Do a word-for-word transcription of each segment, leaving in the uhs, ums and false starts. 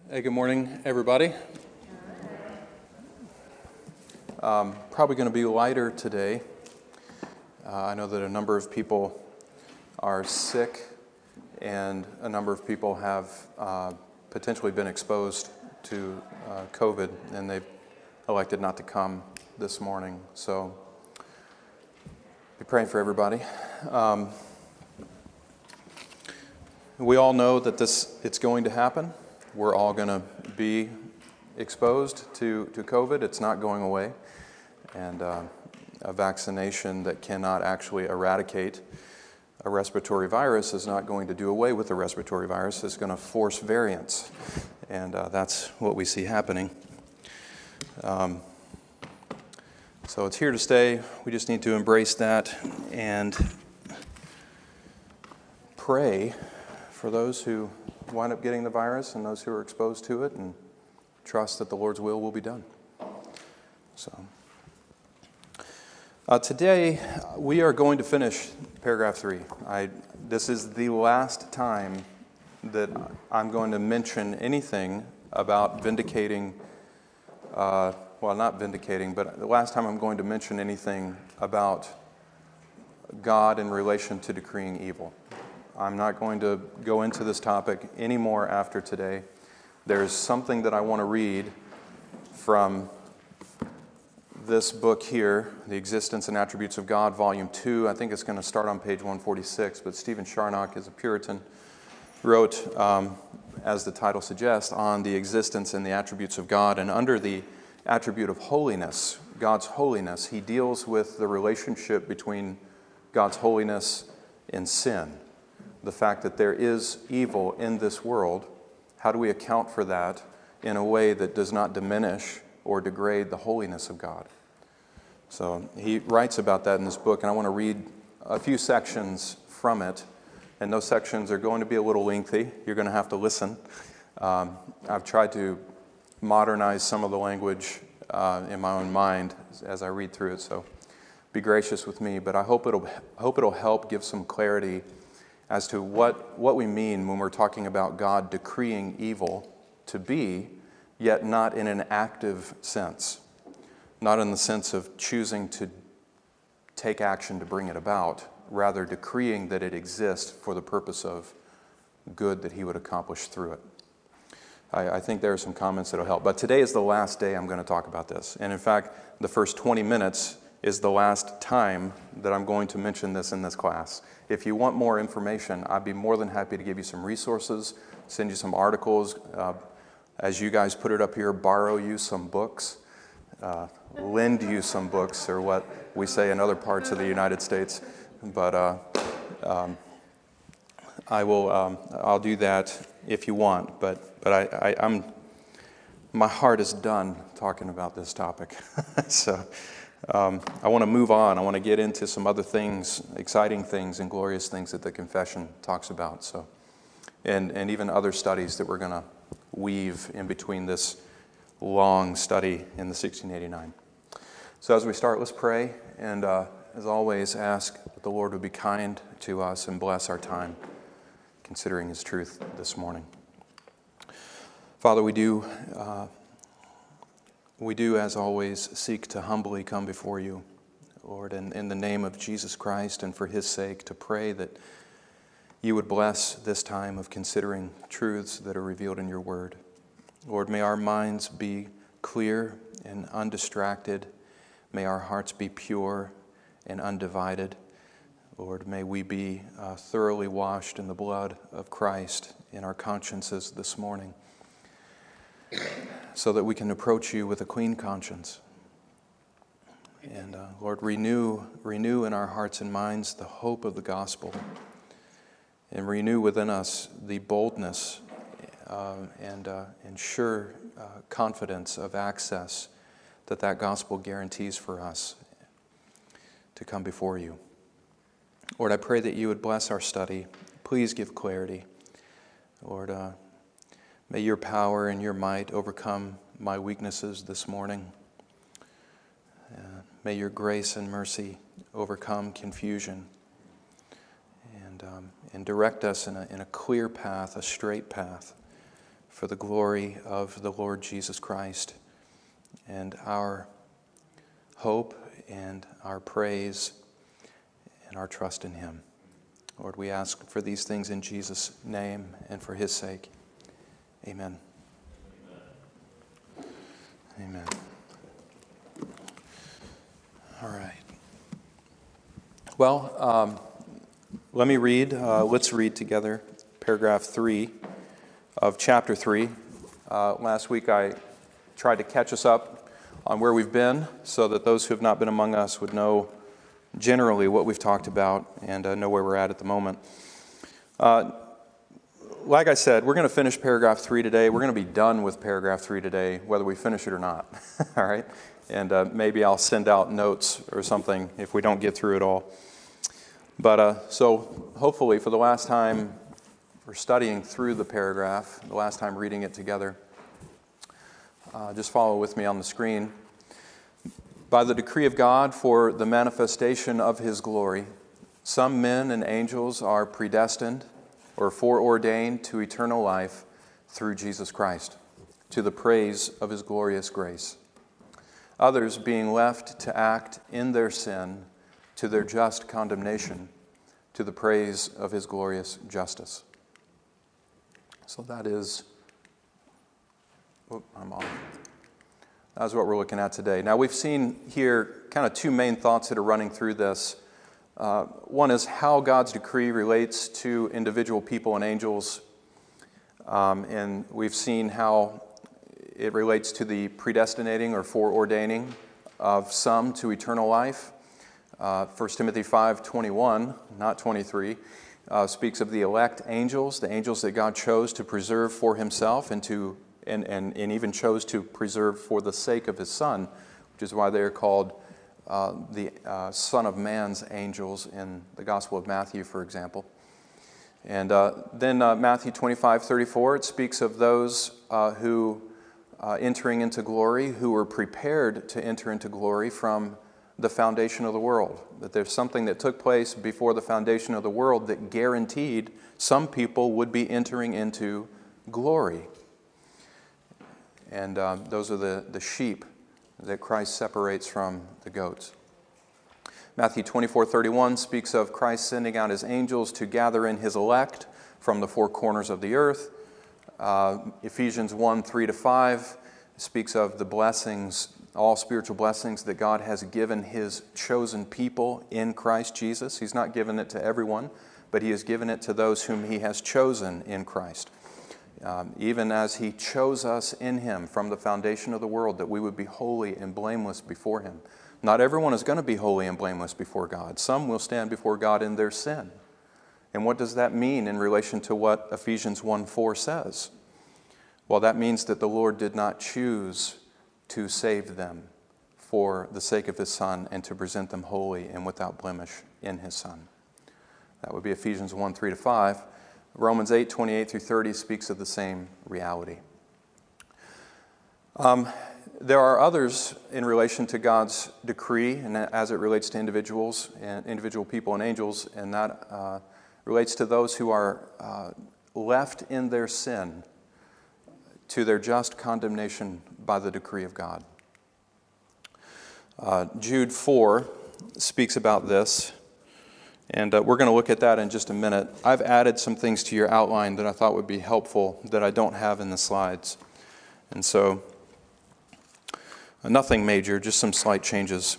Hey, good morning, everybody. Um, probably going to be lighter today. Uh, I know that a number of people are sick, and a number of people have uh, potentially been exposed to uh, COVID, and they've elected not to come this morning. So, be praying for everybody. Um, we all know that this it's going to happen. We're all going to be exposed to, to COVID. It's not going away. And uh, a vaccination that cannot actually eradicate a respiratory virus is not going to do away with the respiratory virus. It's going to force variants. And uh, that's what we see happening. Um, so it's here to stay. We just need to embrace that and pray for those who wind up getting the virus and those who are exposed to it, and trust that the Lord's will will be done. So uh, today we are going to finish paragraph three. I, this is the last time that I'm going to mention anything about vindicating, uh, well, not vindicating, but the last time I'm going to mention anything about God in relation to decreeing evil. I'm not going to go into this topic anymore after today. There's something that I want to read from this book here, The Existence and Attributes of God, Volume two. I think it's going to start on page one forty-six, but Stephen Charnock is a Puritan, wrote, um, as the title suggests, on the existence and the attributes of God. And under the attribute of holiness, God's holiness, he deals with the relationship between God's holiness and sin. The fact that there is evil in this world, how do we account for that in a way that does not diminish or degrade the holiness of God? So he writes about that in this book, and I want to read a few sections from it. And those sections are going to be a little lengthy. You're going to have to listen. Um, I've tried to modernize some of the language uh, in my own mind as I read through it, so be gracious with me. But I hope it'll hope it'll help give some clarity as to what, what we mean when we're talking about God decreeing evil to be, yet not in an active sense. Not in the sense of choosing to take action to bring it about, rather decreeing that it exists for the purpose of good that he would accomplish through it. I, I think there are some comments that will help. But today is the last day I'm going to talk about this. And in fact, the first twenty minutes is the last time that I'm going to mention this in this class. If you want more information, I'd be more than happy to give you some resources, send you some articles, uh, as you guys put it up here, borrow you some books, uh, lend you some books, or what we say in other parts of the United States. But uh, um, I will, um, I'll do that if you want. But but I, I, I'm, my heart is done talking about this topic. so. Um, I want to move on. I want to get into some other things, exciting things and glorious things that the confession talks about. So, and, and even other studies that we're going to weave in between this long study in the sixteen eighty-nine. So as we start, let's pray. And uh, as always, ask that the Lord would be kind to us and bless our time considering his truth this morning. Father, we do... Uh, We do, as always, seek to humbly come before you, Lord, in, in the name of Jesus Christ and for his sake, to pray that you would bless this time of considering truths that are revealed in your word. Lord, may our minds be clear and undistracted. May our hearts be pure and undivided. Lord, may we be uh, thoroughly washed in the blood of Christ in our consciences this morning, so that we can approach you with a clean conscience. And uh, Lord, renew, renew in our hearts and minds the hope of the gospel, and renew within us the boldness uh, and, uh, and sure uh, confidence of access that that gospel guarantees for us to come before you. Lord, I pray that you would bless our study. Please give clarity. Lord, uh, may your power and your might overcome my weaknesses this morning. Uh, may your grace and mercy overcome confusion and, um, and direct us in a, in a clear path, a straight path for the glory of the Lord Jesus Christ, and our hope and our praise and our trust in Him. Lord, we ask for these things in Jesus' name and for His sake. Amen. Amen. All right. Well, um, let me read. Uh, let's read together paragraph three of chapter three. Uh, last week I tried to catch us up on where we've been so that those who have not been among us would know generally what we've talked about and uh, know where we're at at the moment. Uh, like I said, we're going to finish paragraph three today. We're going to be done with paragraph three today, whether we finish it or not. All right? And uh, maybe I'll send out notes or something if we don't get through it all. But uh, so hopefully for the last time we're studying through the paragraph, the last time reading it together, uh, just follow with me on the screen. By the decree of God for the manifestation of His glory, some men and angels are predestined or foreordained to eternal life through Jesus Christ, to the praise of His glorious grace. Others being left to act in their sin to their just condemnation, to the praise of His glorious justice. So that is, oh, I'm off. That's what we're looking at today. Now we've seen here kind of two main thoughts that are running through this. Uh, one is how God's decree relates to individual people and angels. Um, and we've seen how it relates to the predestinating or foreordaining of some to eternal life. Uh, First Timothy five twenty-one, not twenty-three, uh, speaks of the elect angels, the angels that God chose to preserve for Himself and to and, and, and even chose to preserve for the sake of His Son, which is why they are called uh, the uh, Son of Man's angels in the Gospel of Matthew, for example. And uh, then uh, Matthew twenty-five thirty-four, it speaks of those uh, who uh, entering into glory, who were prepared to enter into glory from the foundation of the world. That there's something that took place before the foundation of the world that guaranteed some people would be entering into glory. And um, those are the, the sheep that Christ separates from the goats. Matthew twenty-four thirty-one speaks of Christ sending out His angels to gather in His elect from the four corners of the earth. Uh, Ephesians one three to five speaks of the blessings, all spiritual blessings that God has given His chosen people in Christ Jesus. He's not given it to everyone, but He has given it to those whom He has chosen in Christ. Um, even as He chose us in Him from the foundation of the world, that we would be holy and blameless before Him. Not everyone is going to be holy and blameless before God. Some will stand before God in their sin. And what does that mean in relation to what Ephesians one four says? Well, that means that the Lord did not choose to save them for the sake of His Son and to present them holy and without blemish in His Son. That would be Ephesians one three to five. Romans eight twenty-eight through thirty speaks of the same reality. Um, there are others in relation to God's decree and as it relates to individuals and individual people and angels, and that uh, relates to those who are uh, left in their sin to their just condemnation by the decree of God. Uh, Jude four speaks about this. And uh, we're going to look at that in just a minute. I've added some things to your outline that I thought would be helpful that I don't have in the slides. And so, uh, nothing major, just some slight changes.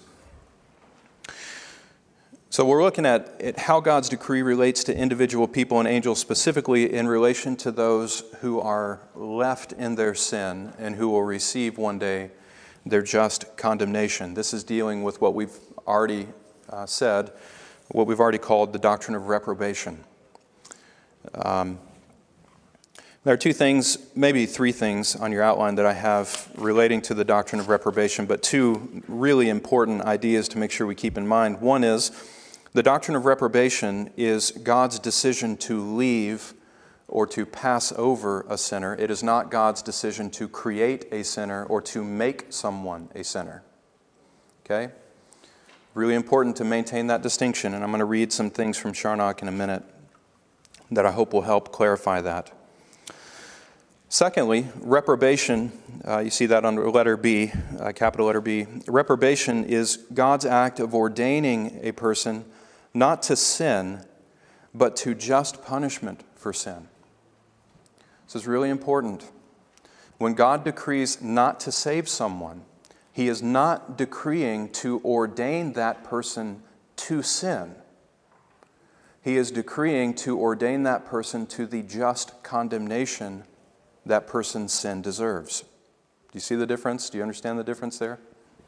So we're looking at, at how God's decree relates to individual people and angels, specifically in relation to those who are left in their sin and who will receive one day their just condemnation. This is dealing with what we've already uh, said, what we've already called the doctrine of reprobation. Um, there are two things, maybe three things on your outline that I have relating to the doctrine of reprobation, but two really important ideas to make sure we keep in mind. One is the doctrine of reprobation is God's decision to leave or to pass over a sinner. It is not God's decision to create a sinner or to make someone a sinner. Okay? Really important to maintain that distinction, and I'm going to read some things from Charnock in a minute that I hope will help clarify that. Secondly, reprobation, uh, you see that under letter B, uh, capital letter B. Reprobation is God's act of ordaining a person not to sin, but to just punishment for sin. This is really important. When God decrees not to save someone, He is not decreeing to ordain that person to sin. He is decreeing to ordain that person to the just condemnation that person's sin deserves. Do you see the difference? Do you understand the difference there?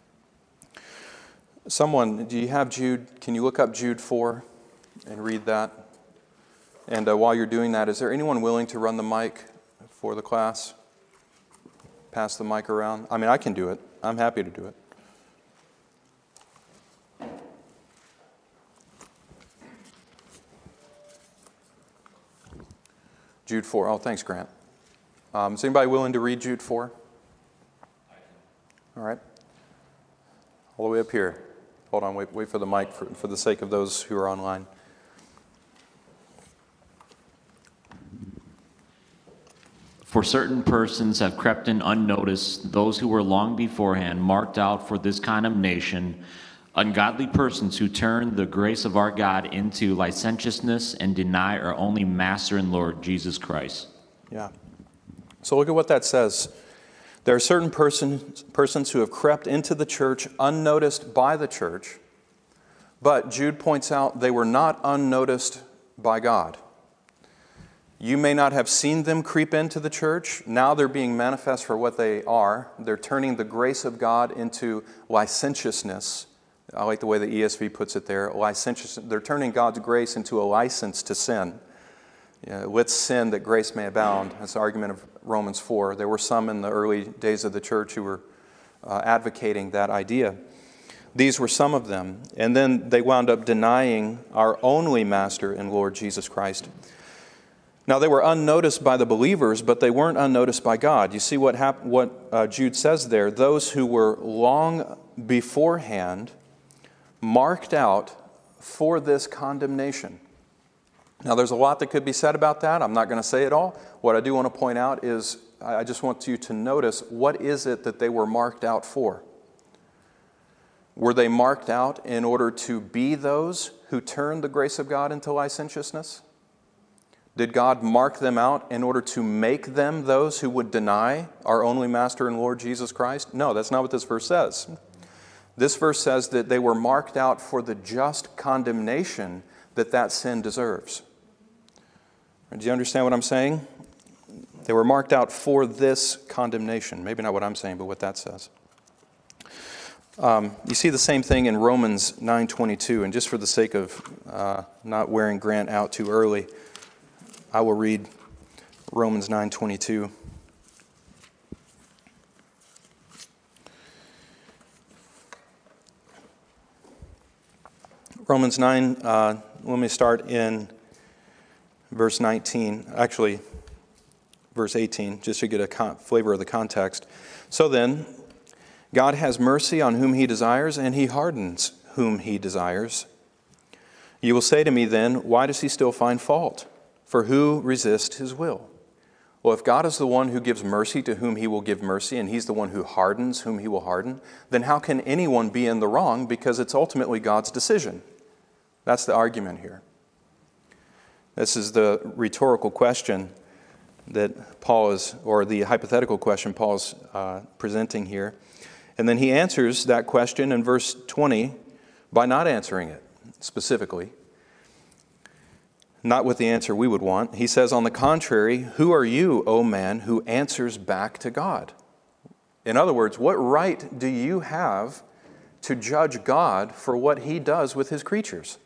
Someone, do you have Jude? Can you look up Jude four and read that? And uh, while you're doing that, is there anyone willing to run the mic for the class? Pass the mic around. I mean, I can do it. I'm happy to do it. Jude four. Oh, thanks, Grant. Um, is anybody willing to read Jude four? All right. All the way up here. Hold on, wait, wait for the mic for, for the sake of those who are online. For certain persons have crept in unnoticed, those who were long beforehand marked out for this condemnation, ungodly persons who turn the grace of our God into licentiousness and deny our only Master and Lord, Jesus Christ. Yeah. So look at what that says. There are certain persons, persons who have crept into the church unnoticed by the church, but Jude points out they were not unnoticed by God. You may not have seen them creep into the church. Now they're being manifest for what they are. They're turning the grace of God into licentiousness. I like the way the E S V puts it there. Licentious. They're turning God's grace into a license to sin. Yeah, let's sin that grace may abound. That's the argument of Romans four. There were some in the early days of the church who were uh, advocating that idea. These were some of them. And then they wound up denying our only Master and Lord Jesus Christ. Now, they were unnoticed by the believers, but they weren't unnoticed by God. You see what hap- what uh, Jude says there? Those who were long beforehand marked out for this condemnation. Now, there's a lot that could be said about that. I'm not going to say it all. What I do want to point out is I just want you to notice, what is it that they were marked out for? Were they marked out in order to be those who turned the grace of God into licentiousness? Did God mark them out in order to make them those who would deny our only Master and Lord Jesus Christ? No, that's not what this verse says. This verse says that they were marked out for the just condemnation that that sin deserves. Do you understand what I'm saying? They were marked out for this condemnation. Maybe not what I'm saying, but what that says. Um, you see the same thing in Romans nine twenty-two, and just for the sake of uh, not wearing Grant out too early, I will read Romans nine twenty-two. Romans nine, uh, let me start in verse nineteen, actually verse eighteen, just to get a con- flavor of the context. So then, God has mercy on whom He desires, and He hardens whom He desires. You will say to me then, why does He still find fault? For who resists His will? Well, if God is the one who gives mercy to whom He will give mercy, and He's the one who hardens whom He will harden, then how can anyone be in the wrong? Because it's ultimately God's decision. That's the argument here. This is the rhetorical question that Paul is, or the hypothetical question Paul is uh, presenting here. And then he answers that question in verse twenty by not answering it specifically. Not with the answer we would want. He says, on the contrary, who are you, O man, who answers back to God? In other words, what right do you have to judge God for what He does with His creatures?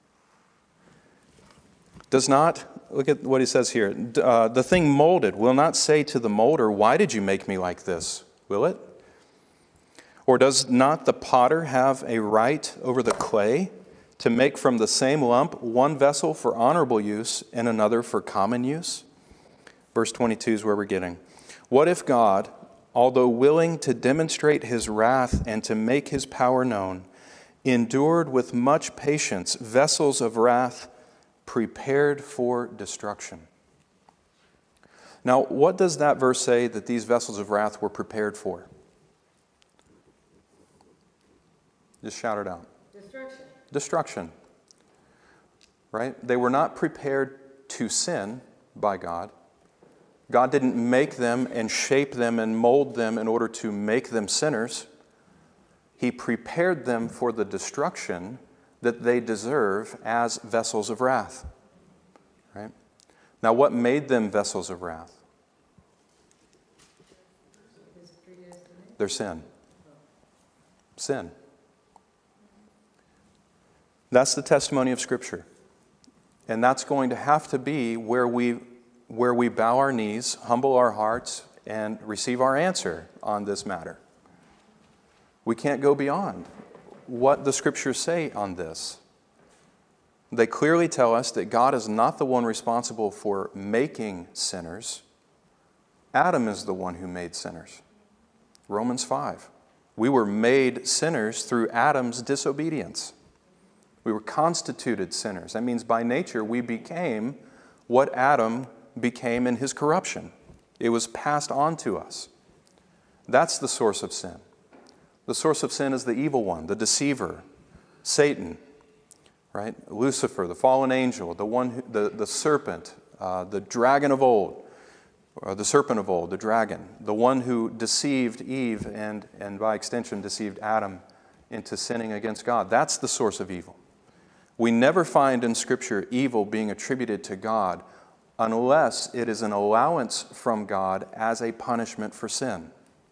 Does not, look at what he says here, uh, the thing molded will not say to the molder, why did you make me like this? Will it? Or does not the potter have a right over the clay to make from the same lump one vessel for honorable use and another for common use? Verse twenty-two is where we're getting. What if God, although willing to demonstrate His wrath and to make His power known, endured with much patience vessels of wrath prepared for destruction? Now, what does that verse say that these vessels of wrath were prepared for? Just shout it out. Destruction. Destruction. Right? They were not prepared to sin by God. God didn't make them and shape them and mold them in order to make them sinners. He prepared them for the destruction that they deserve as vessels of wrath. Right? Now, what made them vessels of wrath? Their sin. Sin. That's the testimony of Scripture. And that's going to have to be where we, where we bow our knees, humble our hearts, and receive our answer on this matter. We can't go beyond what the Scriptures say on this. They clearly tell us that God is not the one responsible for making sinners. Adam is the one who made sinners. Romans five. We were made sinners through Adam's disobedience. We were constituted sinners. That means by nature we became what Adam became in his corruption. It was passed on to us. That's the source of sin. The source of sin is the evil one, the deceiver, Satan, right? Lucifer, the fallen angel, the one, who, the, the serpent, uh, the dragon of old, or the serpent of old, the dragon, the one who deceived Eve and, and by extension deceived Adam into sinning against God. That's the source of evil. We never find in Scripture evil being attributed to God unless it is an allowance from God as a punishment for sin.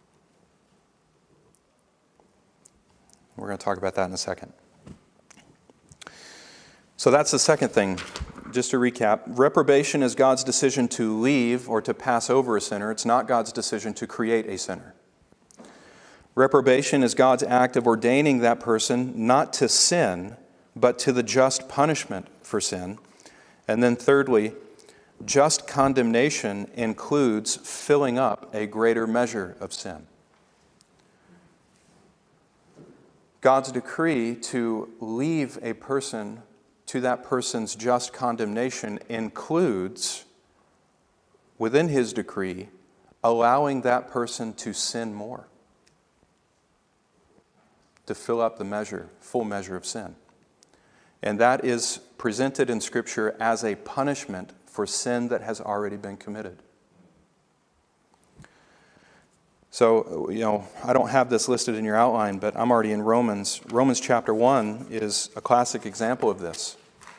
We're going to talk about that in a second. So that's the second thing. Just to recap, reprobation is God's decision to leave or to pass over a sinner. It's not God's decision to create a sinner. Reprobation is God's act of ordaining that person not to sin, but to the just punishment for sin. And then thirdly, just condemnation includes filling up a greater measure of sin. God's decree to leave a person to that person's just condemnation includes, within his decree, allowing that person to sin more, to fill up the measure, full measure of sin. And that is presented in Scripture as a punishment for sin that has already been committed. So, you know, I don't have this listed in your outline, but I'm already in Romans. Romans chapter one is a classic example of this.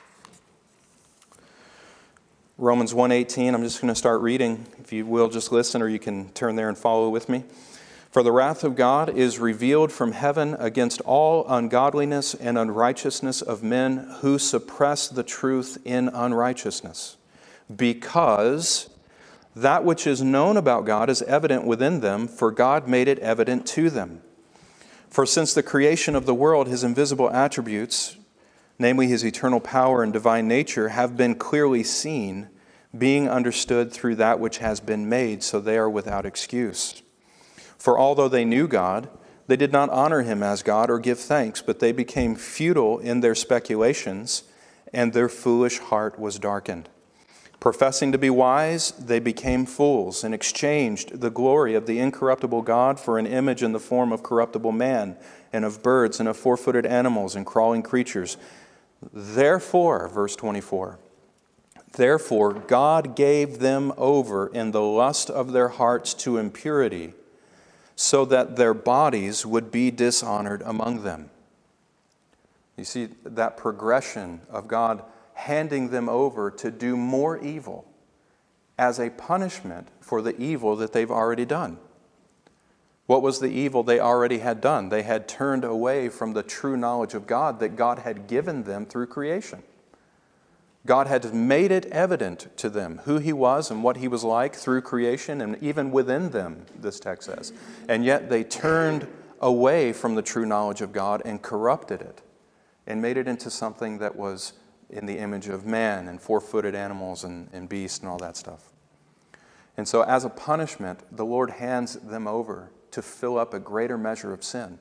Romans one eighteen, I'm just going to start reading. If you will, just listen, or you can turn there and follow with me. For the wrath of God is revealed from heaven against all ungodliness and unrighteousness of men who suppress the truth in unrighteousness, because that which is known about God is evident within them, for God made it evident to them. For since the creation of the world, His invisible attributes, namely His eternal power and divine nature, have been clearly seen, being understood through that which has been made, so they are without excuse. For although they knew God, they did not honor Him as God or give thanks, but they became futile in their speculations, and their foolish heart was darkened. Professing to be wise, they became fools and exchanged the glory of the incorruptible God for an image in the form of corruptible man and of birds and of four-footed animals and crawling creatures. Therefore, verse twenty-four, therefore God gave them over in the lust of their hearts to impurity, so that their bodies would be dishonored among them. You see that progression of God handing them over to do more evil as a punishment for the evil that they've already done. What was the evil they already had done? They had turned away from the true knowledge of God that God had given them through creation. God had made it evident to them who He was and what He was like through creation and even within them, this text says. And yet they turned away from the true knowledge of God and corrupted it and made it into something that was in the image of man and four-footed animals and, and beasts and all that stuff. And so as a punishment, the Lord hands them over to fill up a greater measure of sin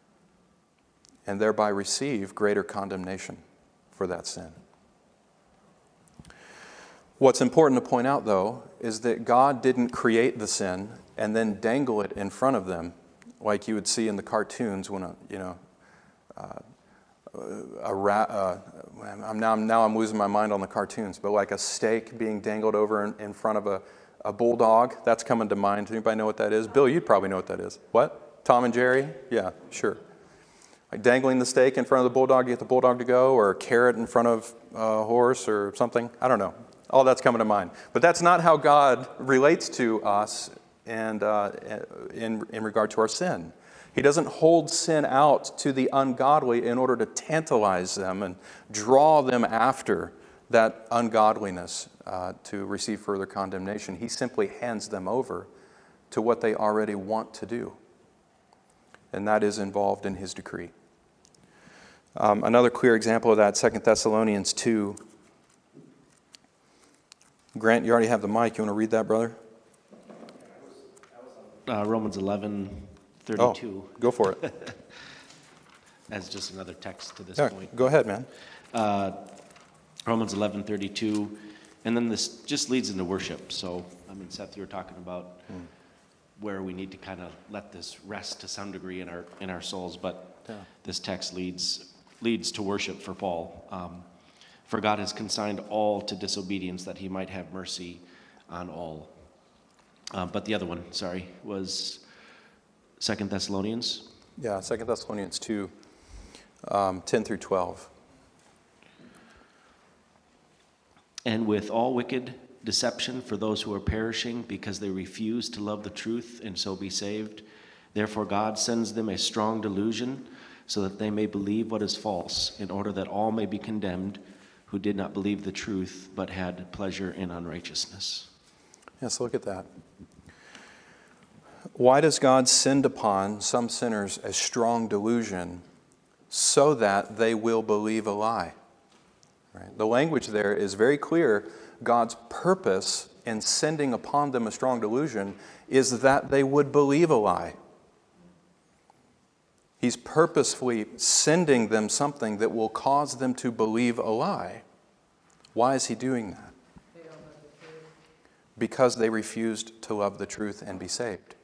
and thereby receive greater condemnation for that sin. What's important to point out, though, is that God didn't create the sin and then dangle it in front of them like you would see in the cartoons when a, you know, uh, a rat, uh, I'm now, now I'm losing my mind on the cartoons, but like a steak being dangled over in, in front of a, a bulldog, that's coming to mind. Anybody know what that is? Bill, you'd probably know what that is. What? Tom and Jerry? Yeah, sure. Like dangling the steak in front of the bulldog to get the bulldog to go, or a carrot in front of a horse or something. I don't know. All that's coming to mind. But that's not how God relates to us and uh, in, in regard to our sin. He doesn't hold sin out to the ungodly in order to tantalize them and draw them after that ungodliness uh, to receive further condemnation. He simply hands them over to what they already want to do. And that is involved in his decree. Um, another clear example of that, Second Thessalonians two. Grant, you already have the mic. You want to read that, brother? Uh, Romans eleven thirty-two. Oh, go for it. As just another text to this Yeah, point. go ahead, man. Uh, Romans eleven thirty-two, and then this just leads into worship. So, I mean, Seth, you were talking about mm. where we need to kind of let this rest to some degree in our in our souls, but yeah. This text leads leads to worship for Paul. Um, For God has consigned all to disobedience, that he might have mercy on all. Uh, but the other one, sorry, was Second Thessalonians. Yeah, Second Thessalonians two, um, ten through twelve. And with all wicked deception for those who are perishing, because they refuse to love the truth and so be saved. Therefore God sends them a strong delusion, so that they may believe what is false, in order that all may be condemned who did not believe the truth, but had pleasure in unrighteousness. Yes, look at that. Why does God send upon some sinners a strong delusion so that they will believe a lie? Right? The language there is very clear. God's purpose in sending upon them a strong delusion is that they would believe a lie. He's purposefully sending them something that will cause them to believe a lie. Why is he doing that? They don't love the truth. Because they refused to love the truth and be saved.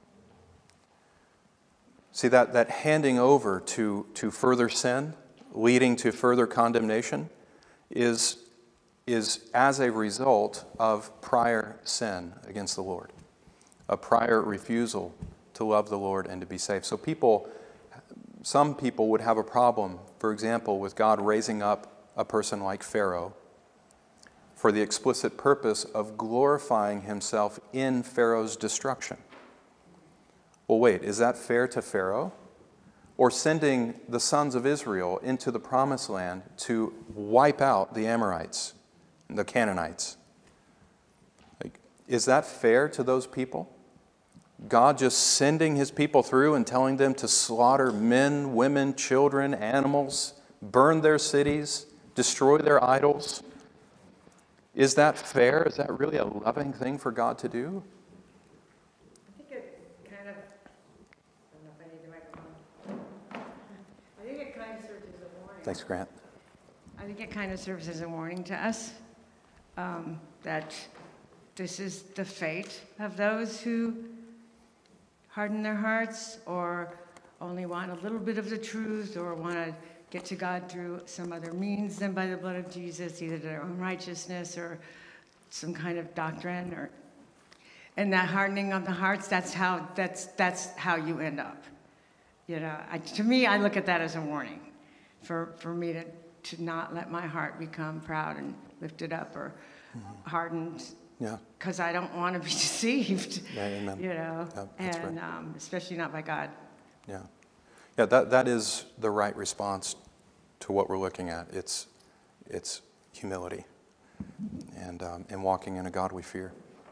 See, that, that handing over to, to further sin, leading to further condemnation, is, is as a result of prior sin against the Lord, a prior refusal to love the Lord and to be saved. So people... Some people would have a problem, for example, with God raising up a person like Pharaoh for the explicit purpose of glorifying himself in Pharaoh's destruction. Well, wait, is that fair to Pharaoh? Or sending the sons of Israel into the promised land to wipe out the Amorites, the Canaanites? Like, is that fair to those people? God just sending his people through and telling them to slaughter men, women, children, animals, burn their cities, destroy their idols. Is that fair? Is that really a loving thing for God to do? I think it kind of, I don't know if I need the microphone. I think it kind of serves as a warning. Thanks, Grant. I think it kind of serves as a warning to us um, that this is the fate of those who harden their hearts or only want a little bit of the truth or want to get to God through some other means than by the blood of Jesus, either their own righteousness or some kind of doctrine. Or, and that hardening of the hearts, that's how, that's, that's how you end up. You know, I, to me, I look at that as a warning for, for me to, to not let my heart become proud and lifted up or mm-hmm. hardened. Yeah. Because I don't want to be deceived, yeah, amen. you know, yeah, that's and right. um, especially not by God. Yeah, yeah. That that is the right response to what we're looking at. It's it's humility and um, and walking in a godly fear.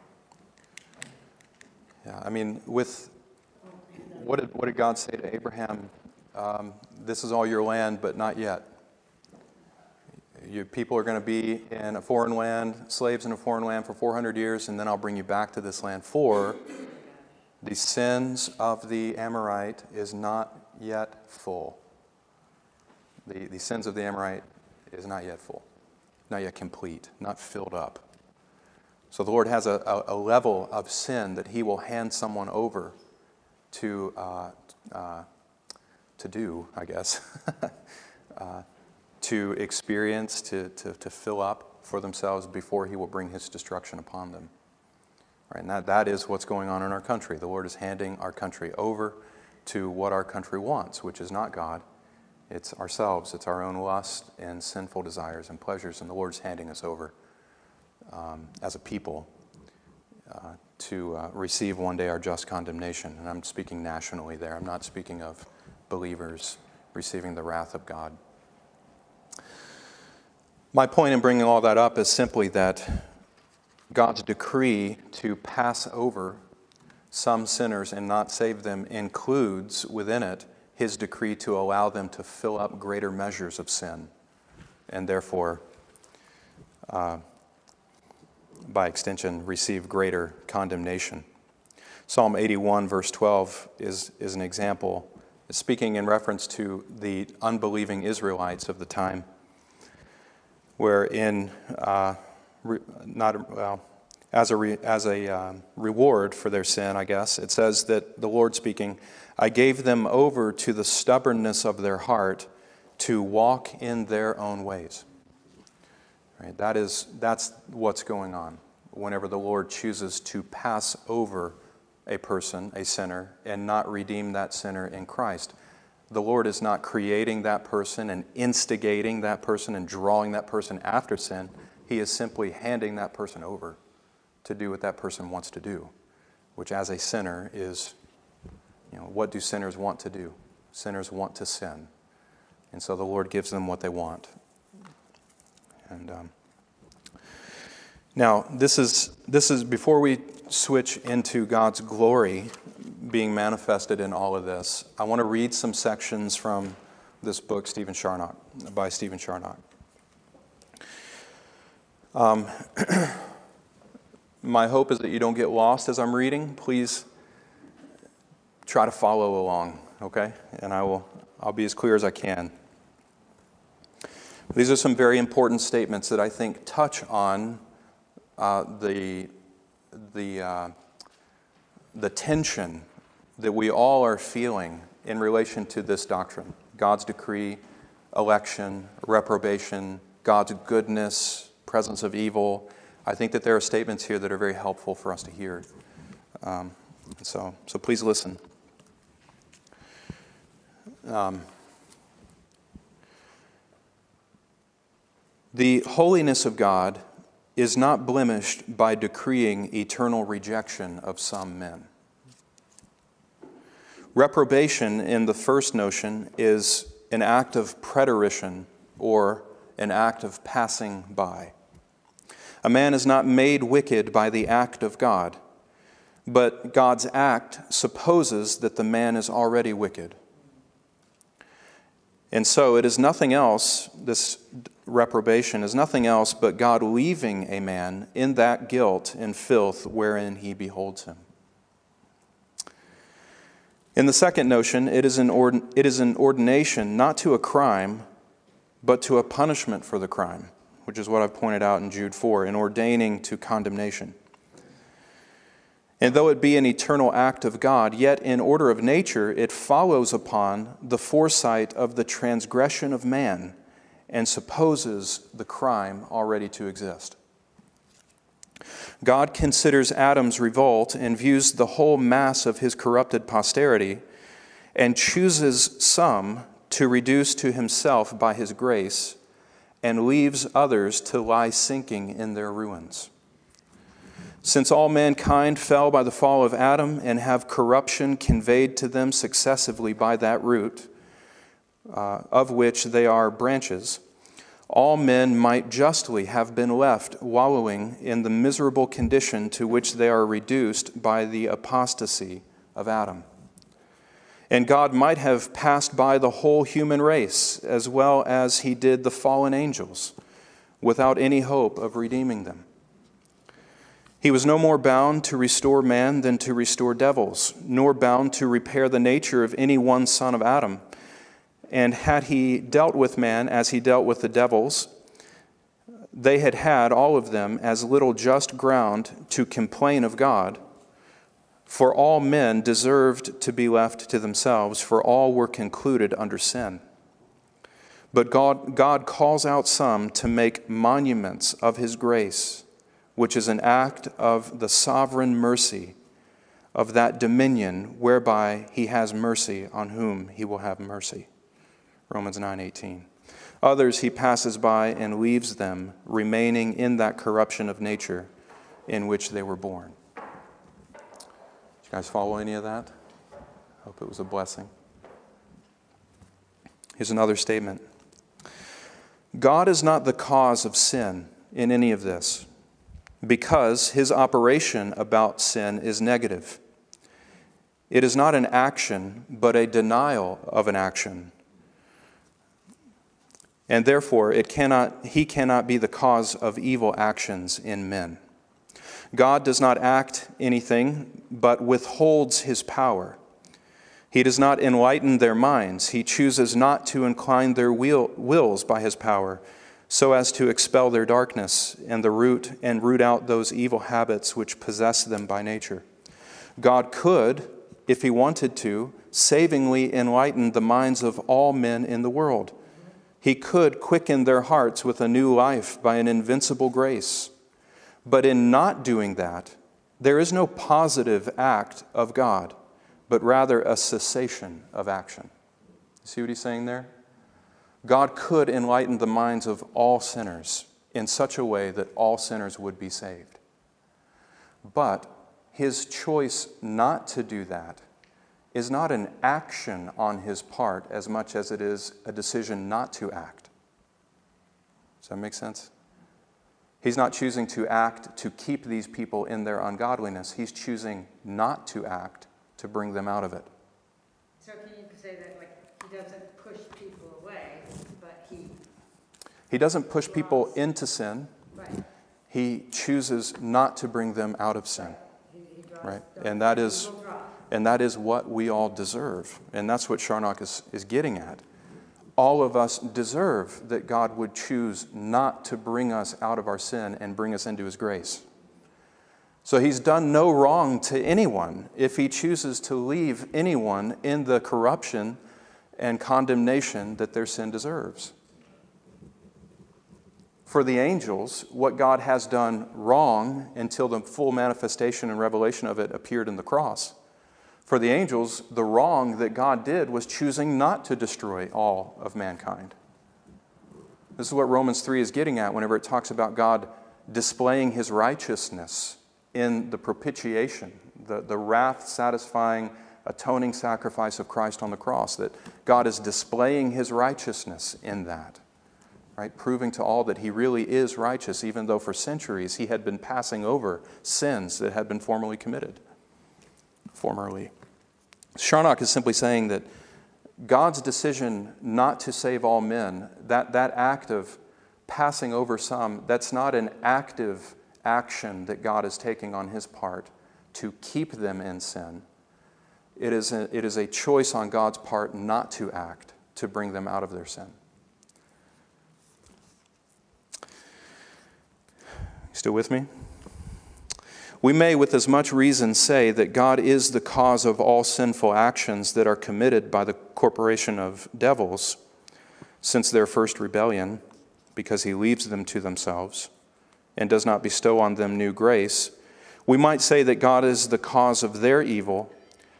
Yeah, I mean, with what did what did God say to Abraham? Um, this is all your land, but not yet. You people are going to be in a foreign land, slaves in a foreign land for four hundred years, and then I'll bring you back to this land. For the sins of the Amorite is not yet full. The, the sins of the Amorite is not yet full, not yet complete, not filled up. So the Lord has a, a, a level of sin that he will hand someone over to, uh, uh, to do, I guess, uh, to experience, to, to, to fill up for themselves before he will bring his destruction upon them. Right, and that, that is what's going on in our country. The Lord is handing our country over to what our country wants, which is not God. It's ourselves. It's our own lust and sinful desires and pleasures, and the Lord's handing us over um, as a people uh, to uh, receive one day our just condemnation. And I'm speaking nationally there. I'm not speaking of believers receiving the wrath of God. My point in bringing all that up is simply that God's decree to pass over some sinners and not save them includes within it his decree to allow them to fill up greater measures of sin, and therefore, uh, by extension, receive greater condemnation. Psalm eighty-one, verse twelve, is, is an example, speaking in reference to the unbelieving Israelites of the time, where in uh, re, not well as a re, as a uh, reward for their sin, I guess it says that the Lord speaking, I gave them over to the stubbornness of their heart to walk in their own ways. Right? That is that's what's going on whenever the Lord chooses to pass over a person, a sinner, and not redeem that sinner in Christ. The Lord is not creating that person and instigating that person and drawing that person after sin. He is simply handing that person over to do what that person wants to do, which as a sinner is, you know, what do sinners want to do? Sinners want to sin. And so the Lord gives them what they want. And um, now, this is this is before we switch into God's glory being manifested in all of this, I want to read some sections from this book, Stephen Charnock, by Stephen Charnock. Um, my hope is that you don't get lost as I'm reading. Please try to follow along, okay? And I will I'll be as clear as I can. These are some very important statements that I think touch on uh, the the uh, the tension that we all are feeling in relation to this doctrine: God's decree, election, reprobation, God's goodness, presence of evil. I think that there are statements here that are very helpful for us to hear. Um, so, so please listen. Um, the holiness of God is not blemished by decreeing eternal rejection of some men. Reprobation in the first notion is an act of preterition or an act of passing by. A man is not made wicked by the act of God, but God's act supposes that the man is already wicked. And so it is nothing else, this reprobation is nothing else but God leaving a man in that guilt and filth wherein he beholds him. In the second notion, it is an ord- it is an ordination not to a crime, but to a punishment for the crime, which is what I've pointed out in Jude four, in ordaining to condemnation. And though it be an eternal act of God, yet in order of nature it follows upon the foresight of the transgression of man and supposes the crime already to exist. God considers Adam's revolt and views the whole mass of his corrupted posterity and chooses some to reduce to himself by his grace and leaves others to lie sinking in their ruins. Since all mankind fell by the fall of Adam and have corruption conveyed to them successively by that root, uh, of which they are branches, all men might justly have been left wallowing in the miserable condition to which they are reduced by the apostasy of Adam. And God might have passed by the whole human race as well as he did the fallen angels, without any hope of redeeming them. He was no more bound to restore man than to restore devils, nor bound to repair the nature of any one son of Adam. And had he dealt with man as he dealt with the devils, they had had, all of them, as little just ground to complain of God, for all men deserved to be left to themselves, for all were concluded under sin. But God, God calls out some to make monuments of his grace, which is an act of the sovereign mercy of that dominion whereby he has mercy on whom he will have mercy. Romans nine eighteen. Others he passes by and leaves them, remaining in that corruption of nature in which they were born. Did you guys follow any of that? Hope it was a blessing. Here's another statement. God is not the cause of sin in any of this, because his operation about sin is negative. It is not an action, but a denial of an action. And therefore, it cannot, he cannot be the cause of evil actions in men. God does not act anything, but withholds his power. He does not enlighten their minds. He chooses not to incline their will, wills by his power, so as to expel their darkness and the root and root out those evil habits which possess them by nature. God could, if he wanted to, savingly enlighten the minds of all men in the world. He could quicken their hearts with a new life by an invincible grace. But in not doing that, there is no positive act of God, but rather a cessation of action. See what he's saying there? God could enlighten the minds of all sinners in such a way that all sinners would be saved. But his choice not to do that is not an action on his part as much as it is a decision not to act. Does that make sense? He's not choosing to act to keep these people in their ungodliness. He's choosing not to act to bring them out of it. So can you say that, like, he doesn't push people away, but he... He doesn't push people into sin. Right. He chooses not to bring them out of sin. He, he draws, Right? draws, And that is... he will draw. And that is what we all deserve. And that's what Charnock is, is getting at. All of us deserve that God would choose not to bring us out of our sin and bring us into his grace. So he's done no wrong to anyone if he chooses to leave anyone in the corruption and condemnation that their sin deserves. For the angels, what God has done wrong until the full manifestation and revelation of it appeared in the cross. For the angels, the wrong that God did was choosing not to destroy all of mankind. This is what Romans three is getting at whenever it talks about God displaying his righteousness in the propitiation, the, the wrath-satisfying, atoning sacrifice of Christ on the cross, that God is displaying his righteousness in that, right? Proving to all that he really is righteous, even though for centuries he had been passing over sins that had been formerly committed. Formerly. Charnock is simply saying that God's decision not to save all men, that, that act of passing over some, that's not an active action that God is taking on his part to keep them in sin. It is a, it is a choice on God's part not to act to bring them out of their sin. Still with me? We may with as much reason say that God is the cause of all sinful actions that are committed by the corporation of devils since their first rebellion, because he leaves them to themselves and does not bestow on them new grace. We might say that God is the cause of their evil,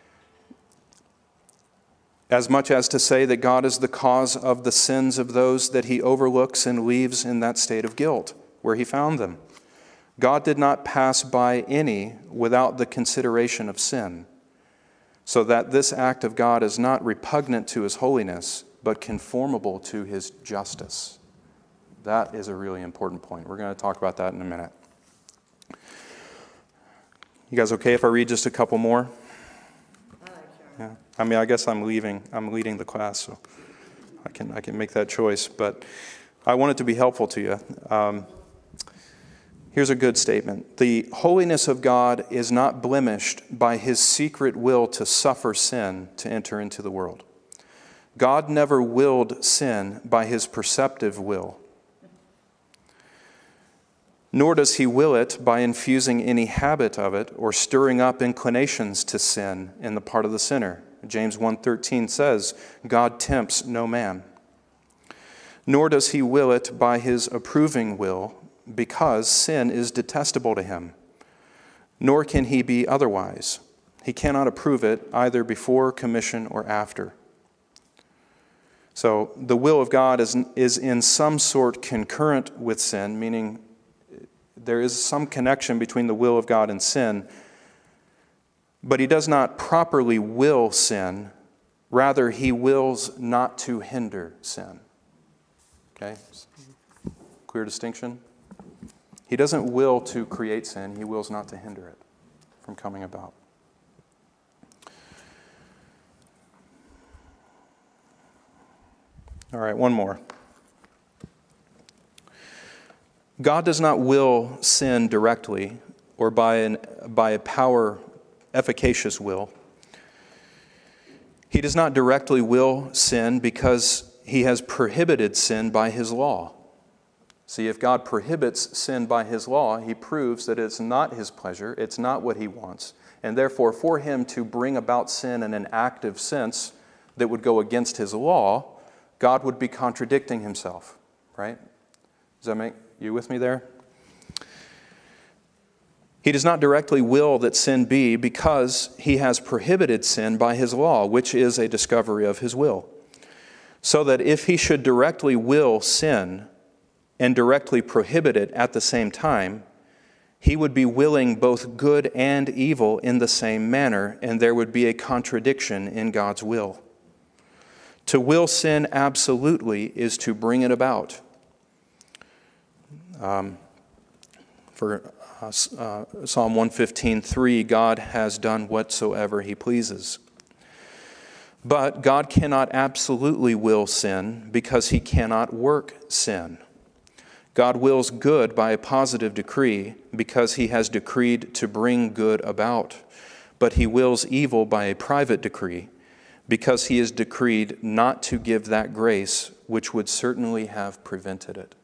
as much as to say that God is the cause of the sins of those that he overlooks and leaves in that state of guilt where he found them. God did not pass by any without the consideration of sin, so that this act of God is not repugnant to his holiness, but conformable to his justice. That is a really important point. We're going to talk about that in a minute. You guys okay if I read just a couple more? Yeah. I mean, I guess I'm leaving. I'm leading the class, so I can I can make that choice. But I want it to be helpful to you. Um, Here's a good statement. The holiness of God is not blemished by his secret will to suffer sin to enter into the world. God never willed sin by his perceptive will. Nor does he will it by infusing any habit of it or stirring up inclinations to sin in the part of the sinner. James one thirteen says, God tempts no man. Nor does he will it by his approving will, because sin is detestable to him. Nor can he be otherwise. He cannot approve it either before commission or after. So the will of God is, is in some sort concurrent with sin, meaning there is some connection between the will of God and sin, but he does not properly will sin. Rather, he wills not to hinder sin. Okay? Clear distinction? He doesn't will to create sin. He wills not to hinder it from coming about. All right, one more. God does not will sin directly or by, an, by a power, efficacious will. He does not directly will sin because he has prohibited sin by his law. See, if God prohibits sin by his law, he proves that it's not his pleasure, it's not what he wants. And therefore, for him to bring about sin in an active sense that would go against his law, God would be contradicting himself, right? Does that make you with me there? He does not directly will that sin be because he has prohibited sin by his law, which is a discovery of his will. So that if he should directly will sin and directly prohibit it at the same time, he would be willing both good and evil in the same manner, and there would be a contradiction in God's will. To will sin absolutely is to bring it about. Um, for uh, uh, Psalm one fifteen, three, God has done whatsoever he pleases. But God cannot absolutely will sin because he cannot work sin. God wills good by a positive decree because he has decreed to bring good about. But he wills evil by a private decree because he has decreed not to give that grace which would certainly have prevented it.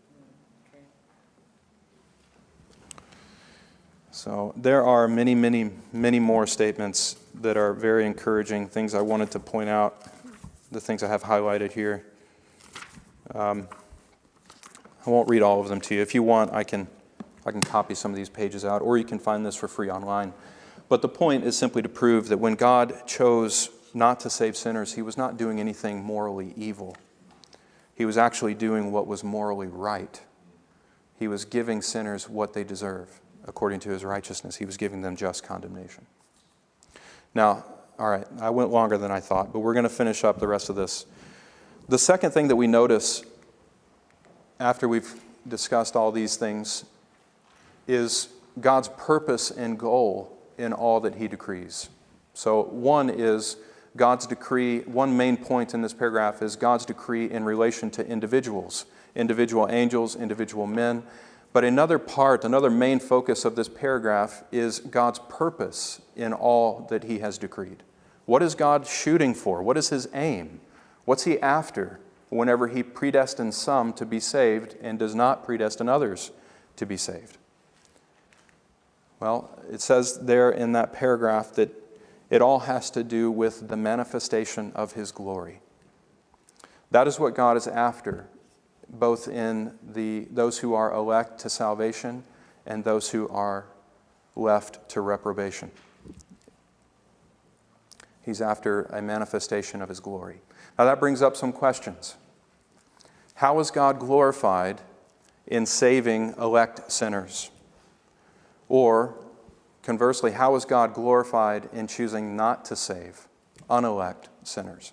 So there are many, many, many more statements that are very encouraging, things I wanted to point out, the things I have highlighted here. Um, I won't read all of them to you. If you want, I can, I can copy some of these pages out, or you can find this for free online. But the point is simply to prove that when God chose not to save sinners, he was not doing anything morally evil. He was actually doing what was morally right. He was giving sinners what they deserve. According to his righteousness, he was giving them just condemnation. Now, all right, I went longer than I thought, but we're going to finish up the rest of this. The second thing that we notice after we've discussed all these things is God's purpose and goal in all that he decrees. So one is God's decree, one main point in this paragraph is God's decree in relation to individuals, individual angels, individual men. But another part, another main focus of this paragraph is God's purpose in all that he has decreed. What is God shooting for? What is his aim? What's he after whenever he predestines some to be saved and does not predestine others to be saved? Well, it says there in that paragraph that it all has to do with the manifestation of his glory. That is what God is after, both in the those who are elect to salvation and those who are left to reprobation. He's after a manifestation of his glory. Now that brings up some questions. How is God glorified in saving elect sinners? Or, conversely, how is God glorified in choosing not to save unelect sinners?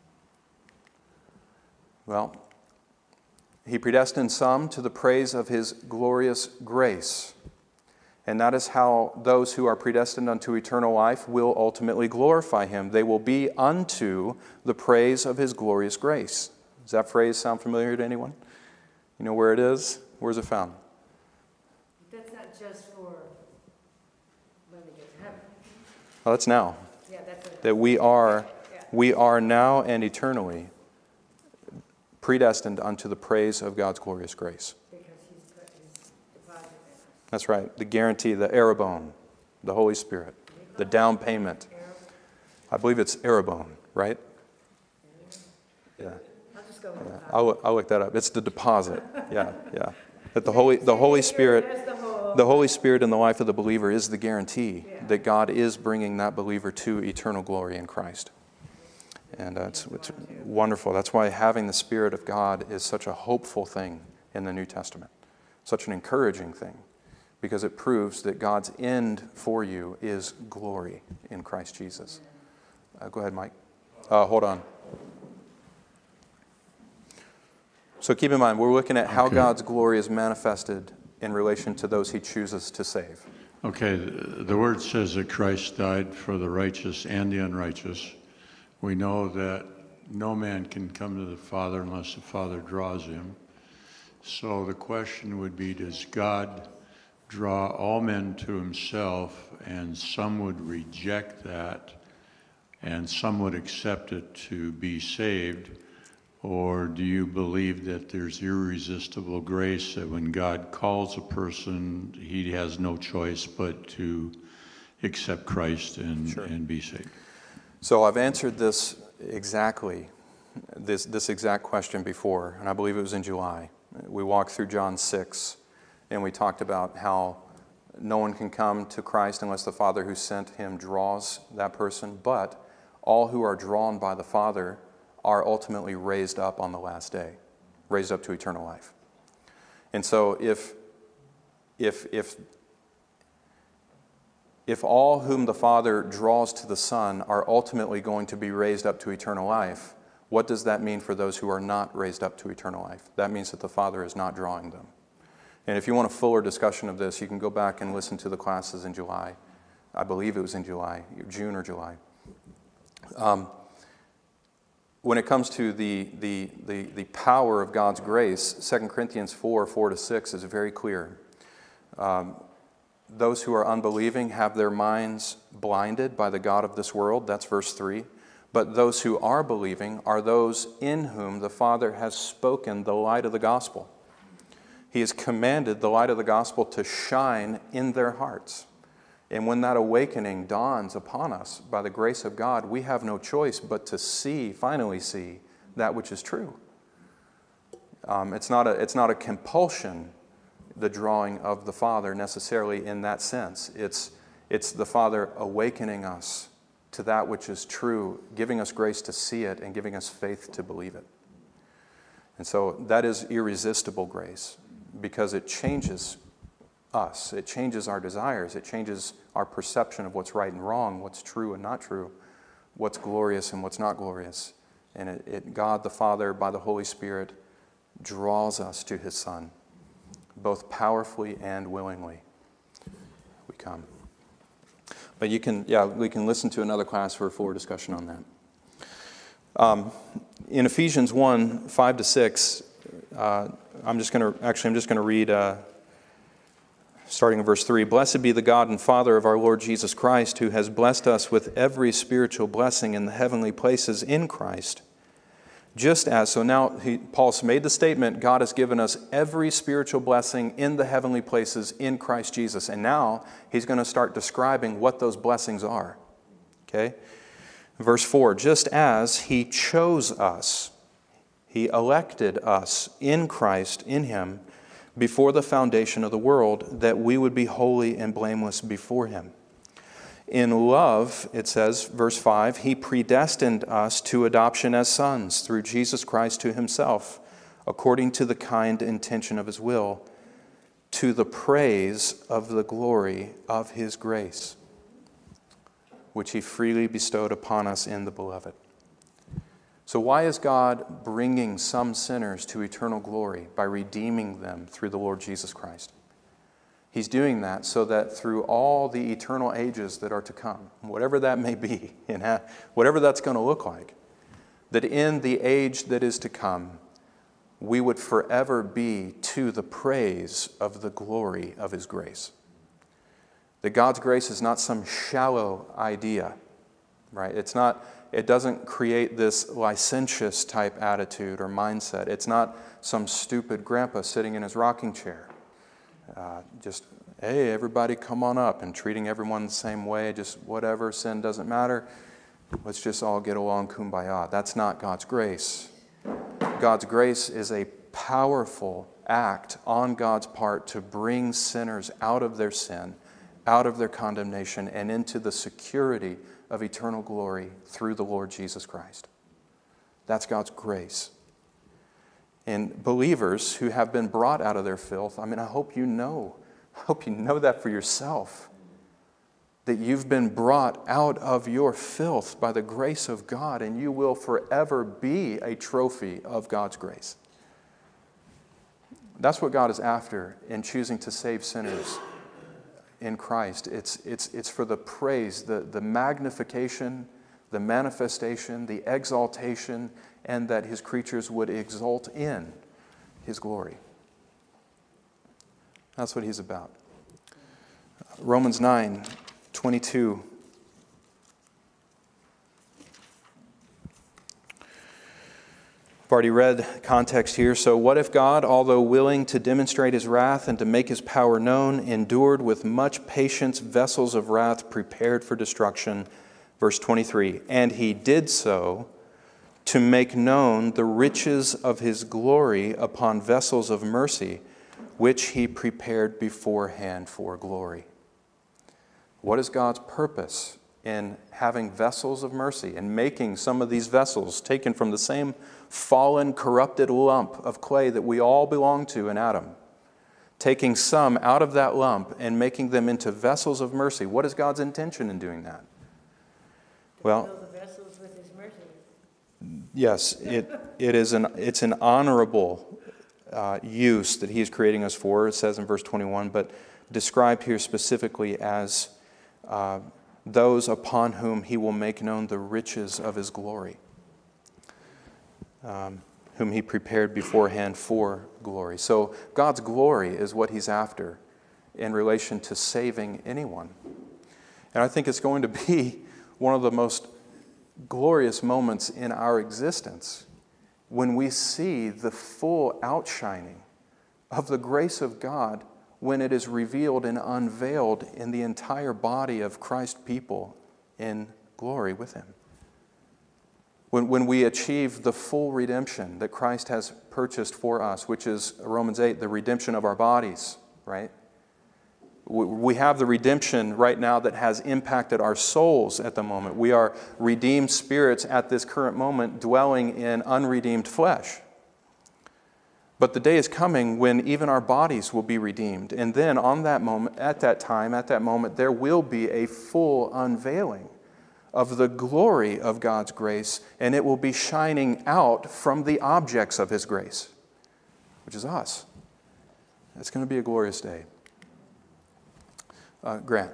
Well, he predestined some to the praise of his glorious grace. And that is how those who are predestined unto eternal life will ultimately glorify him. They will be unto the praise of his glorious grace. Does that phrase sound familiar to anyone? You know where it is? Where's it found? That's not just for when we get to heaven. Well, that's now. Yeah, that's a, That we are, yeah. we are now and eternally predestined unto the praise of God's glorious grace. Because he's put his deposit That's right. The guarantee, the arabone, the Holy Spirit, the down payment. I believe it's arabone, right? Yeah. I'll just go with Yeah. that. I'll, I'll look that up. It's the deposit. Yeah, yeah. That the Holy, the Holy Spirit, There's the whole- the Holy Spirit in the life of the believer is the guarantee Yeah. that God is bringing that believer to eternal glory in Christ. And uh, it's, it's wonderful. That's why having the Spirit of God is such a hopeful thing in the New Testament, such an encouraging thing, because it proves that God's end for you is glory in Christ Jesus. Uh, go ahead, Mike. Uh, hold on. So keep in mind, we're looking at how Okay. God's glory is manifested in relation to those he chooses to save. Okay, the the word says that Christ died for the righteous and the unrighteous. We know that no man can come to the Father unless the Father draws him. So the question would be, does God draw all men to himself, and some would reject that, and some would accept it to be saved? Or do you believe that there's irresistible grace, that when God calls a person, he has no choice but to accept Christ and, Sure. and be saved? So I've answered this exactly, this, this exact question before, and I believe it was in July. We walked through John six, and we talked about how no one can come to Christ unless the Father who sent him draws that person, but all who are drawn by the Father are ultimately raised up on the last day, raised up to eternal life. And so if, if, if, if all whom the Father draws to the Son are ultimately going to be raised up to eternal life, what does that mean for those who are not raised up to eternal life? That means that the Father is not drawing them. And if you want a fuller discussion of this, you can go back and listen to the classes in July. I believe it was in July, June or July. Um, When it comes to the, the, the, the power of God's grace, Second Corinthians four, four to six is very clear. Um, those who are unbelieving have their minds blinded by the God of this world. That's verse three. But those who are believing are those in whom the Father has spoken the light of the gospel. He has commanded the light of the gospel to shine in their hearts. And when that awakening dawns upon us by the grace of God, we have no choice but to see, finally see, that which is true. Um, it's not a, it's not a compulsion, the drawing of the Father necessarily in that sense. It's, it's the Father awakening us to that which is true, giving us grace to see it and giving us faith to believe it. And so that is irresistible grace because it changes us. It changes our desires. It changes our perception of what's right and wrong, what's true and not true, what's glorious and what's not glorious. And it, it, God the Father, by the Holy Spirit, draws us to His Son, both powerfully and willingly. We come. But you can, yeah, we can listen to another class for a fuller discussion on that. Um, in Ephesians one, five to six, uh, I'm just going to, actually, I'm just going to read... Uh, Starting in verse three, "Blessed be the God and Father of our Lord Jesus Christ, who has blessed us with every spiritual blessing in the heavenly places in Christ. Just as," so now he, Paul's made the statement, God has given us every spiritual blessing in the heavenly places in Christ Jesus. And now he's going to start describing what those blessings are. Okay? Verse four, "Just as he chose us, he elected us in Christ, in him, before the foundation of the world, that we would be holy and blameless before him. In love," it says, verse five, "he predestined us to adoption as sons through Jesus Christ to himself, according to the kind intention of his will, to the praise of the glory of his grace, which he freely bestowed upon us in the beloved." So why is God bringing some sinners to eternal glory by redeeming them through the Lord Jesus Christ? He's doing that so that through all the eternal ages that are to come, whatever that may be, and whatever that's going to look like, that in the age that is to come, we would forever be to the praise of the glory of his grace. That God's grace is not some shallow idea, right? It's not... It doesn't create this licentious type attitude or mindset. It's not some stupid grandpa sitting in his rocking chair, uh, just hey, everybody come on up, and treating everyone the same way, just whatever, sin doesn't matter. Let's just all get along, kumbaya. That's not God's grace. God's grace is a powerful act on God's part to bring sinners out of their sin, out of their condemnation, and into the security of eternal glory through the Lord Jesus Christ. That's God's grace. And believers who have been brought out of their filth, I mean, I hope you know, I hope you know that for yourself, that you've been brought out of your filth by the grace of God, and you will forever be a trophy of God's grace. That's what God is after in choosing to save sinners in Christ. It's, it's, it's for the praise, the, the magnification, the manifestation, the exaltation, and that His creatures would exult in His glory. That's what He's about. Romans nine twenty-two. I've already read context here. So what if God, although willing to demonstrate His wrath and to make His power known, endured with much patience vessels of wrath prepared for destruction? Verse twenty-three, and He did so to make known the riches of His glory upon vessels of mercy, which He prepared beforehand for glory. What is God's purpose in having vessels of mercy and making some of these vessels taken from the same fallen, corrupted lump of clay that we all belong to in Adam? Taking some out of that lump and making them into vessels of mercy. What is God's intention in doing that? Well, the vessels with His mercy. Yes, it it is an it's an honorable uh, use that He is creating us for. It says in verse twenty-one, but described here specifically as uh, those upon whom He will make known the riches of His glory, um, whom He prepared beforehand for glory. So God's glory is what He's after in relation to saving anyone, and I think it's going to be one of the most glorious moments in our existence when we see the full outshining of the grace of God when it is revealed and unveiled in the entire body of Christ's people in glory with Him. When, when we achieve the full redemption that Christ has purchased for us, which is Romans eight, the redemption of our bodies, right? We have the redemption right now that has impacted our souls at the moment. We are redeemed spirits at this current moment dwelling in unredeemed flesh. But the day is coming when even our bodies will be redeemed. And then on that moment, at that time, at that moment, there will be a full unveiling of the glory of God's grace, and it will be shining out from the objects of His grace, which is us. It's going to be a glorious day. Uh, Grant.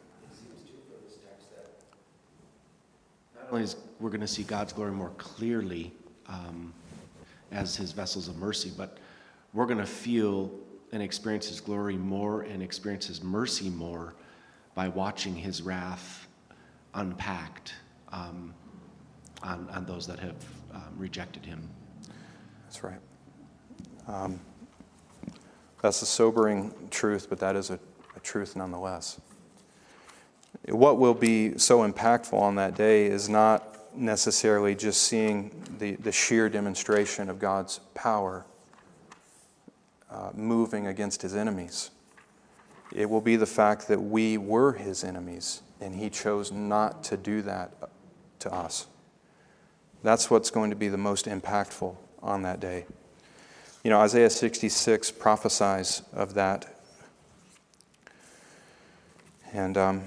Not only is we're going to see God's glory more clearly um, as His vessels of mercy, but we're going to feel and experience His glory more and experience His mercy more by watching His wrath unpacked um, on, on those that have um, rejected Him. That's right. Um, that's a sobering truth, but that is a A truth nonetheless. What will be so impactful on that day is not necessarily just seeing the, the sheer demonstration of God's power uh, moving against His enemies. It will be the fact that we were His enemies and He chose not to do that to us. That's what's going to be the most impactful on that day. You know, Isaiah sixty-six prophesies of that. And um,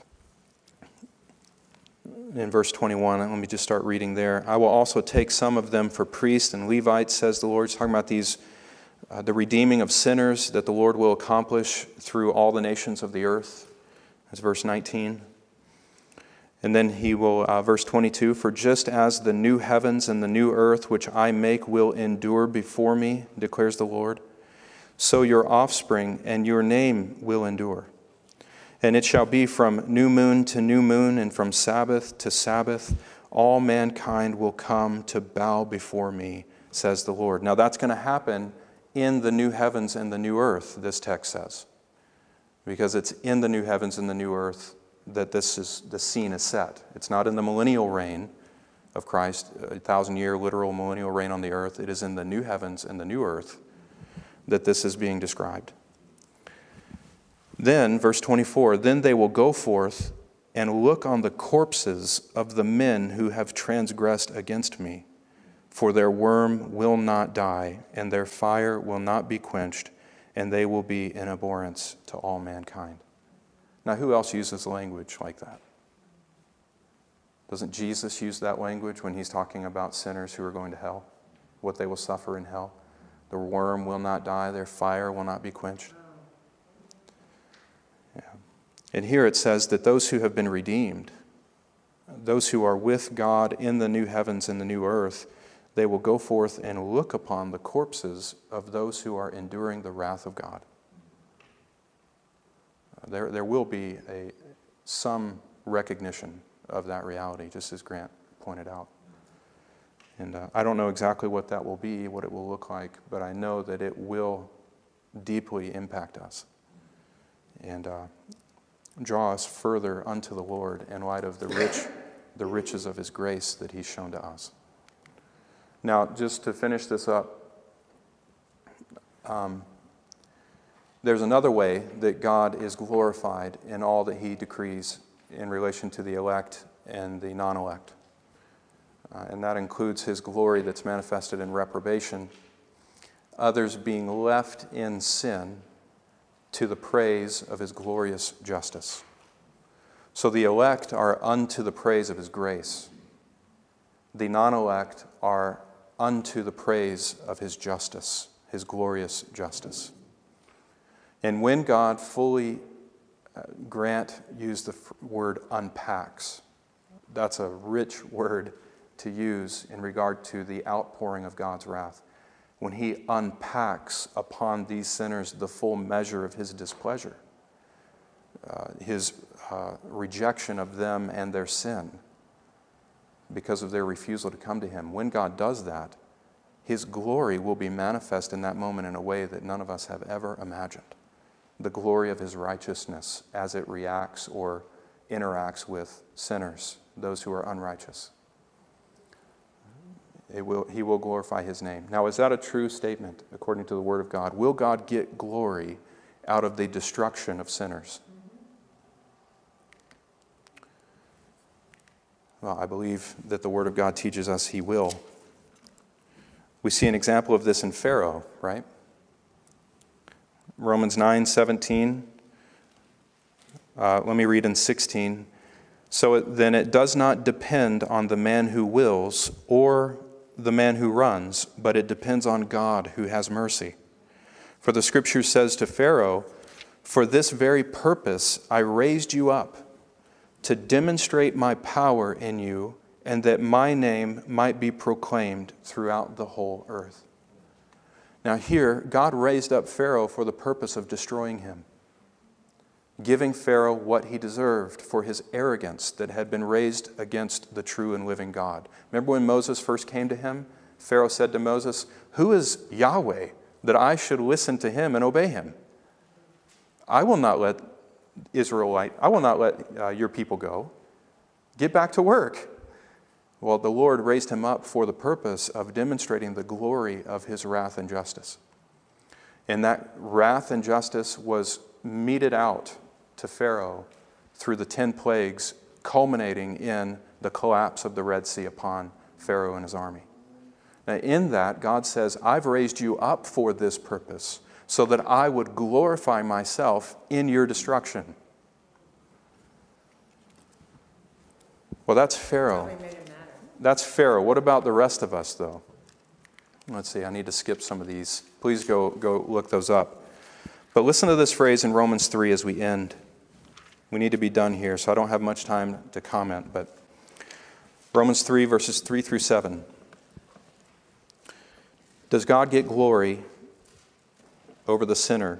in verse twenty-one, let me just start reading there. I will also take some of them for priests and Levites, says the Lord. He's talking about these, uh, the redeeming of sinners that the Lord will accomplish through all the nations of the earth. That's verse nineteen. And then he will, uh, verse twenty-two, for just as the new heavens and the new earth which I make will endure before me, declares the Lord, so your offspring and your name will endure. And it shall be from new moon to new moon, and from Sabbath to Sabbath, all mankind will come to bow before me, says the Lord. Now that's going to happen in the new heavens and the new earth, this text says. because it's in the new heavens and the new earth that this is the scene is set. It's not in the millennial reign of Christ, a thousand-year literal millennial reign on the earth. It is in the new heavens and the new earth that this is being described. Then, verse twenty-four, then they will go forth and look on the corpses of the men who have transgressed against me, for their worm will not die, and their fire will not be quenched, and they will be in abhorrence to all mankind. Now, who else uses language like that? Doesn't Jesus use that language when he's talking about sinners who are going to hell? What they will suffer in hell? The worm will not die, their fire will not be quenched. Yeah. And here it says that those who have been redeemed, those who are with God in the new heavens and the new earth, they will go forth and look upon the corpses of those who are enduring the wrath of God. There, there will be a, some recognition of that reality, just as Grant pointed out. And uh, I don't know exactly what that will be, what it will look like, but I know that it will deeply impact us and uh, draw us further unto the Lord in light of the rich, the riches of His grace that He's shown to us. Now, just to finish this up, um, there's another way that God is glorified in all that He decrees in relation to the elect and the non-elect. Uh, and that includes His glory that's manifested in reprobation, others being left in sin to the praise of His glorious justice. So the elect are unto the praise of His grace. The non-elect are unto the praise of His justice, His glorious justice. And when God fully, uh, Grant used the f- word unpacks. That's a rich word to use in regard to the outpouring of God's wrath. When He unpacks upon these sinners the full measure of His displeasure, uh, His uh, rejection of them and their sin because of their refusal to come to Him. When God does that, His glory will be manifest in that moment in a way that none of us have ever imagined. The glory of His righteousness as it reacts or interacts with sinners, those who are unrighteous. It will, He will glorify His name. Now, is that a true statement according to the Word of God? Will God get glory out of the destruction of sinners? Well, I believe that the Word of God teaches us He will. We see an example of this in Pharaoh, right? Romans nine seventeen. Uh, let me read in sixteen. So it, then it does not depend on the man who wills or the man who runs, but it depends on God who has mercy. For the Scripture says to Pharaoh, "For this very purpose I raised you up, to demonstrate my power in you, and that my name might be proclaimed throughout the whole earth." Now here, God raised up Pharaoh for the purpose of destroying him, giving Pharaoh what he deserved for his arrogance that had been raised against the true and living God. Remember when Moses first came to him? Pharaoh said to Moses, "Who is Yahweh that I should listen to Him and obey Him? I will not let Israelite, I will not let uh, your people go. Get back to work." Well, the Lord raised him up for the purpose of demonstrating the glory of His wrath and justice. And that wrath and justice was meted out to Pharaoh through the ten plagues, culminating in the collapse of the Red Sea upon Pharaoh and his army. Now, in that, God says, "I've raised you up for this purpose, so that I would glorify myself in your destruction." Well, that's Pharaoh. That's Pharaoh. What about the rest of us, though? Let's see, I need to skip some of these. Please go, go look those up. But listen to this phrase in Romans three as we end. We need to be done here, so I don't have much time to comment, but Romans three, verses three through seven. Does God get glory over the sinner?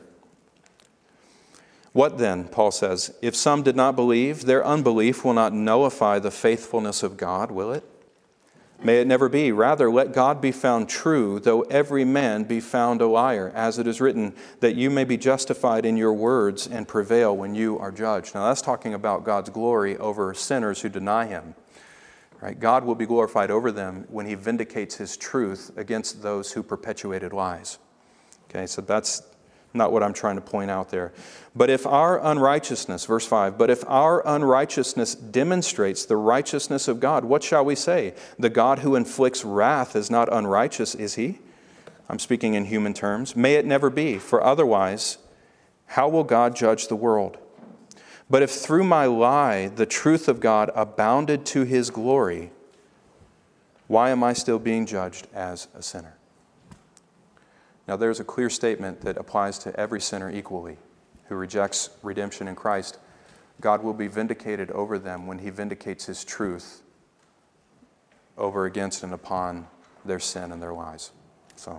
"What then," Paul says, "if some did not believe, their unbelief will not nullify the faithfulness of God, will it? May it never be. Rather, let God be found true, though every man be found a liar, as it is written, that you may be justified in your words and prevail when you are judged. Now, that's talking about God's glory over sinners who deny Him. Right? God will be glorified over them when He vindicates His truth against those who perpetuated lies. Okay, so that's not what I'm trying to point out there. But if our unrighteousness, verse five, but if our unrighteousness demonstrates the righteousness of God, what shall we say? The God who inflicts wrath is not unrighteous, is He? I'm speaking in human terms. May it never be, for otherwise, how will God judge the world? But if through my lie the truth of God abounded to His glory, why am I still being judged as a sinner? Now, there's a clear statement that applies to every sinner equally who rejects redemption in Christ. God will be vindicated over them when He vindicates His truth over against and upon their sin and their lies. So,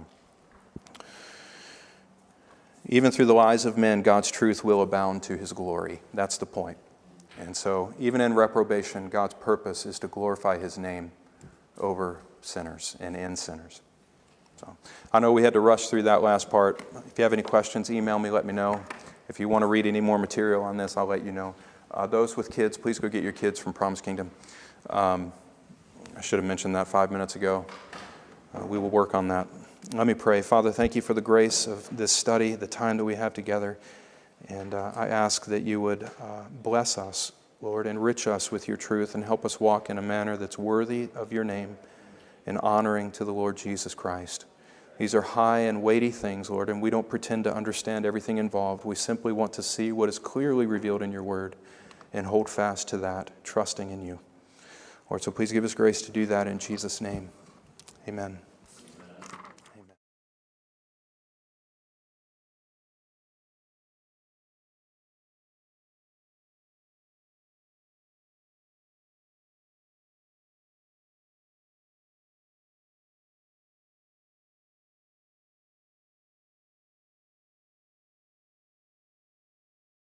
even through the lies of men, God's truth will abound to His glory. That's the point. And so, even in reprobation, God's purpose is to glorify His name over sinners and in sinners. So, I know we had to rush through that last part. If you have any questions, email me, let me know. If you want to read any more material on this, I'll let you know. Uh, those with kids, please go get your kids from Promise Kingdom. Um, I should have mentioned that five minutes ago. Uh, we will work on that. Let me pray. Father, thank you for the grace of this study, the time that we have together. And uh, I ask that you would uh, bless us, Lord, enrich us with your truth and help us walk in a manner that's worthy of your name and honoring to the Lord Jesus Christ. These are high and weighty things, Lord, and we don't pretend to understand everything involved. We simply want to see what is clearly revealed in your word and hold fast to that, trusting in you. Lord, so please give us grace to do that in Jesus' name. Amen.